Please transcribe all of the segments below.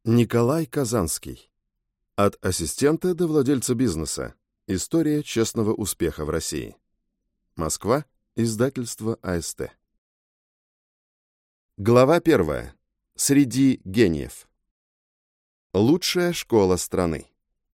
Николай Казанский. От ассистента до владельца бизнеса. История честного успеха в России. Москва. Издательство АСТ. Глава 1. Среди гениев. Лучшая школа страны.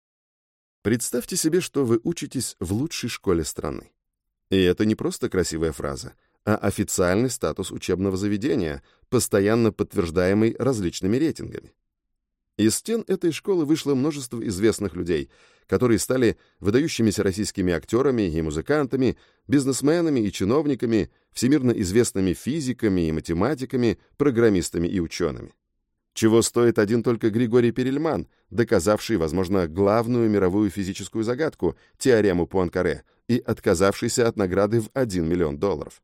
Представьте себе, что вы учитесь в лучшей школе страны. И это не просто красивая фраза, а официальный статус учебного заведения, постоянно подтверждаемый различными рейтингами. Из стен этой школы вышло множество известных людей, которые стали выдающимися российскими актерами и музыкантами, бизнесменами и чиновниками, всемирно известными физиками и математиками, программистами и учеными. Чего стоит один только Григорий Перельман, доказавший, возможно, главную мировую физическую загадку — теорему Пуанкаре, и отказавшийся от награды в $1 миллион.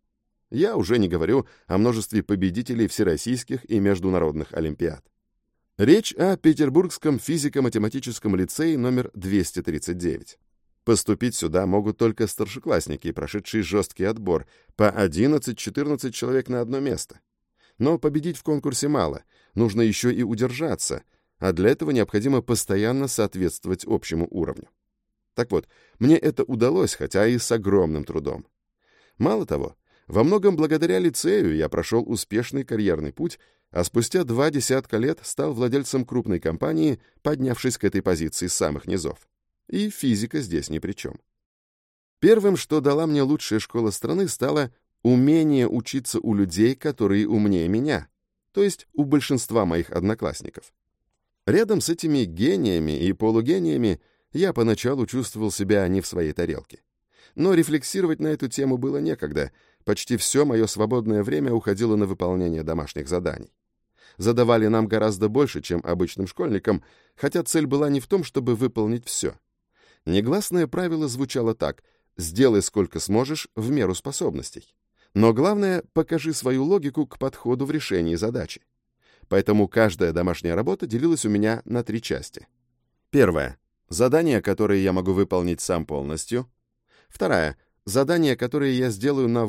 Я уже не говорю о множестве победителей всероссийских и международных олимпиад. Речь о Петербургском физико-математическом лицее номер 239. Поступить сюда могут только старшеклассники, прошедшие жесткий отбор, по 11-14 человек на одно место. Но победить в конкурсе мало, нужно еще и удержаться, а для этого необходимо постоянно соответствовать общему уровню. Так вот, мне это удалось, хотя и с огромным трудом. Мало того, во многом благодаря лицею я прошел успешный карьерный путь, а спустя 20 лет стал владельцем крупной компании, поднявшись к этой позиции с самых низов. И физика здесь ни при чем. Первым, что дала мне лучшая школа страны, стало умение учиться у людей, которые умнее меня, то есть у большинства моих одноклассников. Рядом с этими гениями и полугениями я поначалу чувствовал себя не в своей тарелке. Но рефлексировать на эту тему было некогда, почти все мое свободное время уходило на выполнение домашних заданий. Задавали нам гораздо больше, чем обычным школьникам, хотя цель была не в том, чтобы выполнить все. Негласное правило звучало так: «Сделай сколько сможешь в меру способностей». Но главное, покажи свою логику к подходу в решении задачи. Поэтому каждая домашняя работа делилась у меня на 3 части. Первая — задания, которые я могу выполнить сам полностью. Вторая — задания, которые я сделаю на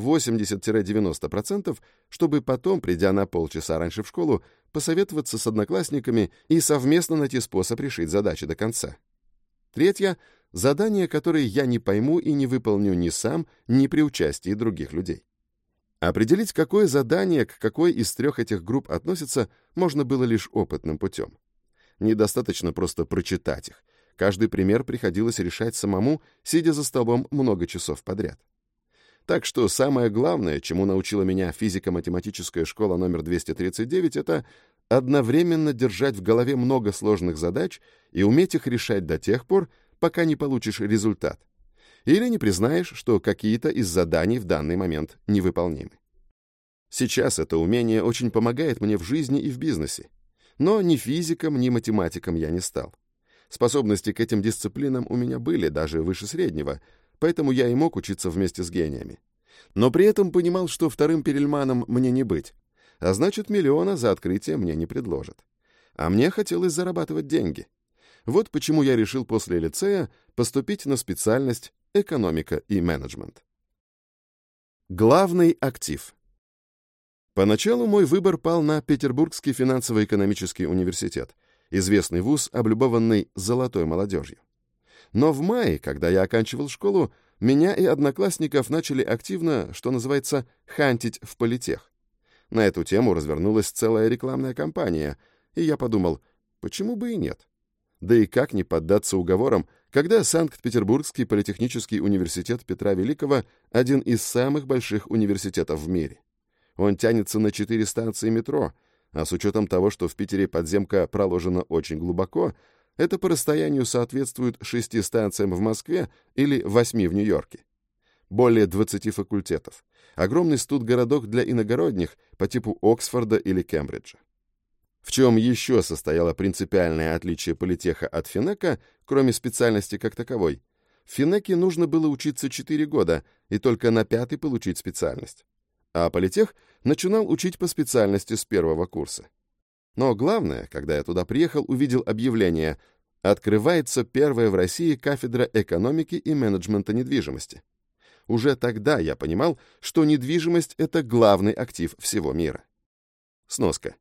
80-90%, чтобы потом, придя на полчаса раньше в школу, посоветоваться с одноклассниками и совместно найти способ решить задачи до конца. Третья — задания, которые я не пойму и не выполню ни сам, ни при участии других людей. Определить, какое задание к какой из 3 этих групп относится, можно было лишь опытным путем. Недостаточно просто прочитать их. Каждый пример приходилось решать самому, сидя за столом много часов подряд. Так что самое главное, чему научила меня физико-математическая школа номер 239, это одновременно держать в голове много сложных задач и уметь их решать до тех пор, пока не получишь результат. Или не признаешь, что какие-то из заданий в данный момент невыполнимы. Сейчас это умение очень помогает мне в жизни и в бизнесе. Но ни физиком, ни математиком я не стал. Способности к этим дисциплинам у меня были даже выше среднего, поэтому я и мог учиться вместе с гениями. Но при этом понимал, что вторым Перельманом мне не быть, а значит, миллиона за открытие мне не предложат. А мне хотелось зарабатывать деньги. Вот почему я решил после лицея поступить на специальность экономика и менеджмент. Главный актив. Поначалу мой выбор пал на Петербургский финансово-экономический университет, известный вуз, облюбованный золотой молодежью. Но в мае, когда я оканчивал школу, меня и одноклассников начали активно, что называется, хантить в политех. На эту тему развернулась целая рекламная кампания, и я подумал, почему бы и нет? Да и как не поддаться уговорам, когда Санкт-Петербургский политехнический университет Петра Великого — один из самых больших университетов в мире. Он тянется на 4 станции метро, а с учетом того, что в Питере подземка проложена очень глубоко, это по расстоянию соответствует 6 станциям в Москве или 8 в Нью-Йорке. Более 20 факультетов. Огромный студгородок для иногородних по типу Оксфорда или Кембриджа. В чем еще состояло принципиальное отличие политеха от финека, кроме специальности как таковой? В финеке нужно было учиться 4 года и только на 5-й получить специальность. А политех начинал учить по специальности с 1-го курса. Но главное, когда я туда приехал, увидел объявление: открывается первая в России кафедра экономики и менеджмента недвижимости. Уже тогда я понимал, что недвижимость — это главный актив всего мира. Сноска.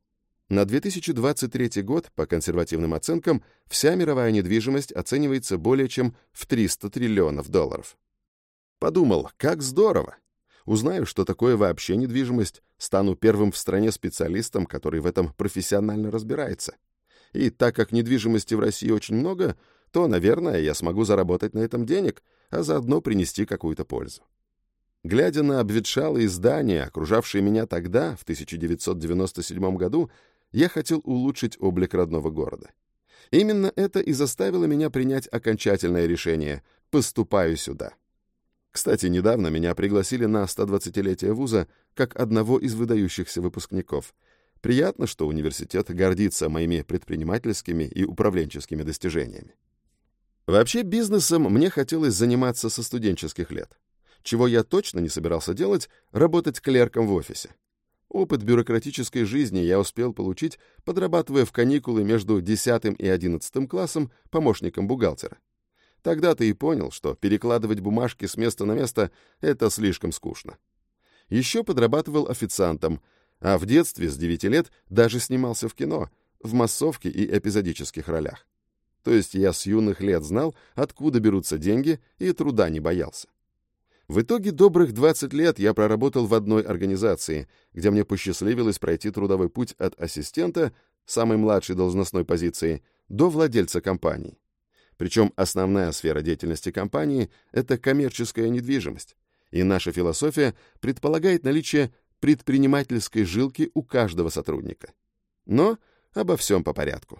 На 2023 год, по консервативным оценкам, вся мировая недвижимость оценивается более чем в $300 триллионов. Подумал, как здорово! Узнаю, что такое вообще недвижимость, стану первым в стране специалистом, который в этом профессионально разбирается. И так как недвижимости в России очень много, то, наверное, я смогу заработать на этом денег, а заодно принести какую-то пользу. Глядя на обветшалые здания, окружавшие меня тогда, в 1997 году, я хотел улучшить облик родного города. Именно это и заставило меня принять окончательное решение – поступаю сюда. Кстати, недавно меня пригласили на 120-летие вуза как одного из выдающихся выпускников. Приятно, что университет гордится моими предпринимательскими и управленческими достижениями. Вообще, бизнесом мне хотелось заниматься со студенческих лет. Чего я точно не собирался делать – работать клерком в офисе. Опыт бюрократической жизни я успел получить, подрабатывая в каникулы между 10 и 11 классом помощником бухгалтера. Тогда ты и понял, что перекладывать бумажки с места на место – это слишком скучно. Еще подрабатывал официантом, а в детстве с 9 лет даже снимался в кино, в массовке и эпизодических ролях. То есть я с юных лет знал, откуда берутся деньги, и труда не боялся. В итоге добрых 20 лет я проработал в одной организации, где мне посчастливилось пройти трудовой путь от ассистента, самой младшей должностной позиции, до владельца компании. Причем основная сфера деятельности компании – это коммерческая недвижимость, и наша философия предполагает наличие предпринимательской жилки у каждого сотрудника. Но обо всем по порядку.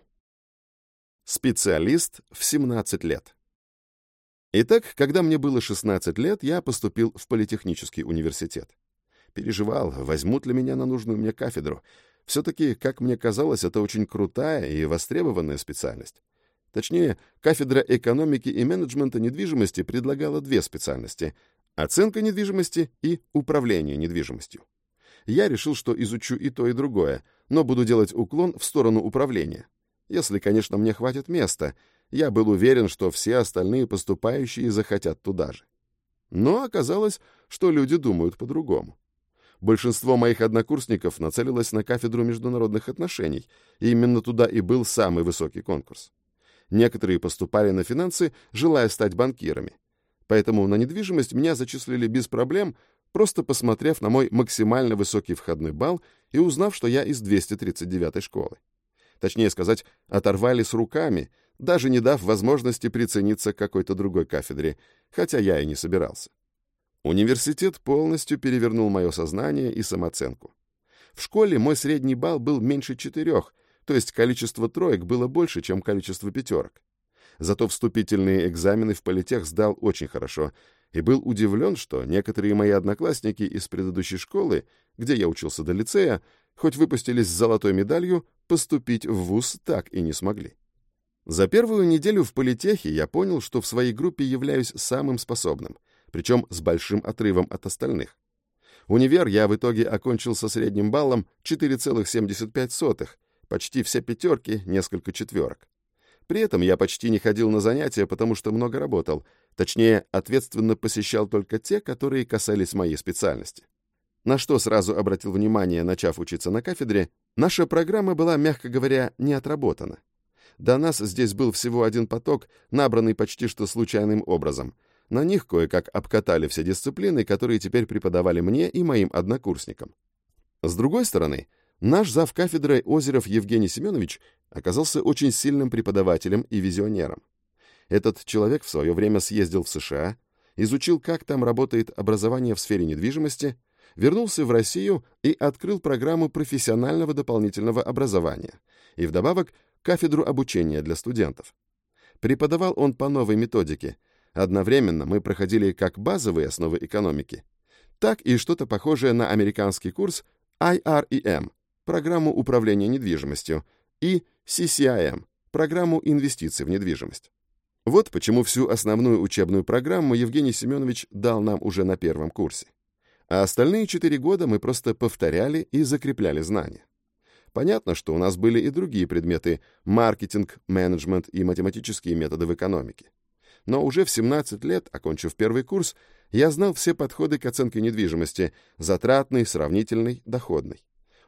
Специалист в 17 лет. Итак, когда мне было 16 лет, я поступил в политехнический университет. Переживал, возьмут ли меня на нужную мне кафедру. Все-таки, как мне казалось, это очень крутая и востребованная специальность. Точнее, кафедра экономики и менеджмента недвижимости предлагала две специальности – оценка недвижимости и управление недвижимостью. Я решил, что изучу и то, и другое, но буду делать уклон в сторону управления. Если, конечно, мне хватит места, я был уверен, что все остальные поступающие захотят туда же. Но оказалось, что люди думают по-другому. Большинство моих однокурсников нацелилось на кафедру международных отношений, и именно туда и был самый высокий конкурс. Некоторые поступали на финансы, желая стать банкирами. Поэтому на недвижимость меня зачислили без проблем, просто посмотрев на мой максимально высокий входной балл и узнав, что я из 239-й школы. Точнее сказать, оторвали с руками, даже не дав возможности прицениться к какой-то другой кафедре, хотя я и не собирался. Университет полностью перевернул мое сознание и самооценку. В школе мой средний балл был меньше 4, то есть количество троек было больше, чем количество пятерок. Зато вступительные экзамены в политех сдал очень хорошо и был удивлен, что некоторые мои одноклассники из предыдущей школы, где я учился до лицея, хоть выпустились с золотой медалью, поступить в вуз так и не смогли. За первую неделю в политехе я понял, что в своей группе являюсь самым способным, причем с большим отрывом от остальных. Универ я в итоге окончил со средним баллом 4,75, почти все пятерки, несколько четверок. При этом я почти не ходил на занятия, потому что много работал, точнее, ответственно посещал только те, которые касались моей специальности. На что сразу обратил внимание, начав учиться на кафедре, наша программа была, мягко говоря, не отработана. До нас здесь был всего один поток, набранный почти что случайным образом. На них кое-как обкатали все дисциплины, которые теперь преподавали мне и моим однокурсникам. С другой стороны, наш завкафедрой Озеров Евгений Семенович оказался очень сильным преподавателем и визионером. Этот человек в свое время съездил в США, изучил, как там работает образование в сфере недвижимости, вернулся в Россию и открыл программу профессионального дополнительного образования и вдобавок кафедру обучения для студентов. Преподавал он по новой методике. Одновременно мы проходили как базовые основы экономики, так и что-то похожее на американский курс IREM, программу управления недвижимостью, и CCIM, программу инвестиций в недвижимость. Вот почему всю основную учебную программу Евгений Семенович дал нам уже на первом курсе. А остальные 4 года мы просто повторяли и закрепляли знания. Понятно, что у нас были и другие предметы – маркетинг, менеджмент и математические методы в экономике. Но уже в 17 лет, окончив первый курс, я знал все подходы к оценке недвижимости – затратный, сравнительный, доходный.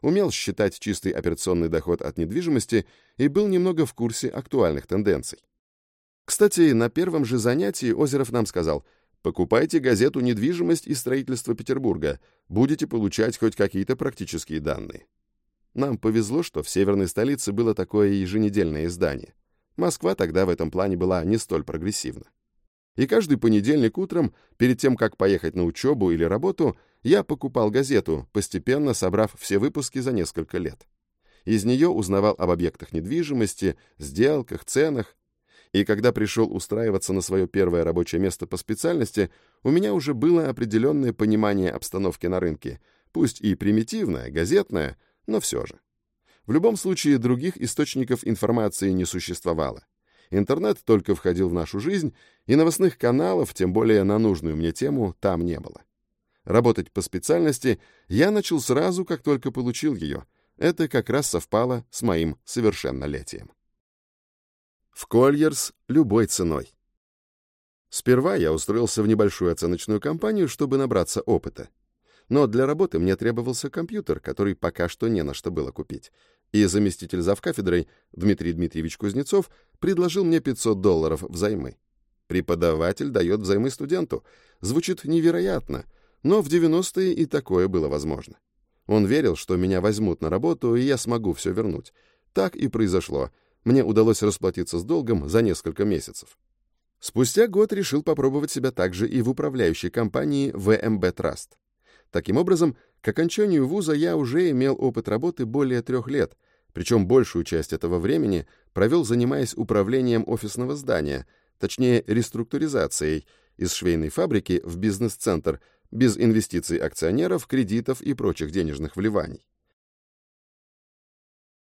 умел считать чистый операционный доход от недвижимости и был немного в курсе актуальных тенденций. Кстати, на первом же занятии Озеров нам сказал: «Покупайте газету «Недвижимость и строительство Петербурга», будете получать хоть какие-то практические данные». Нам повезло, что в северной столице было такое еженедельное издание. Москва тогда в этом плане была не столь прогрессивна. И каждый понедельник утром, перед тем, как поехать на учебу или работу, я покупал газету, постепенно собрав все выпуски за несколько лет. Из нее узнавал об объектах недвижимости, сделках, ценах. И когда пришел устраиваться на свое первое рабочее место по специальности, у меня уже было определенное понимание обстановки на рынке, пусть и примитивное, газетное, но все же. В любом случае, других источников информации не существовало. Интернет только входил в нашу жизнь, и новостных каналов, тем более на нужную мне тему, там не было. Работать по специальности я начал сразу, как только получил ее. Это как раз совпало с моим совершеннолетием. В Colliers любой ценой. Сперва я устроился в небольшую оценочную компанию, чтобы набраться опыта. Но для работы мне требовался компьютер, который пока что не на что было купить. И заместитель завкафедрой Дмитрий Дмитриевич Кузнецов предложил мне $500 взаймы. Преподаватель дает взаймы студенту. Звучит невероятно, но в 90-е и такое было возможно. Он верил, что меня возьмут на работу, и я смогу все вернуть. Так и произошло. Мне удалось расплатиться с долгом за несколько месяцев. Спустя год решил попробовать себя также и в управляющей компании ВМБ Траст. Таким образом, к окончанию вуза я уже имел опыт работы более 3 лет, причем большую часть этого времени провел, занимаясь управлением офисного здания, точнее реструктуризацией, из швейной фабрики в бизнес-центр, без инвестиций акционеров, кредитов и прочих денежных вливаний.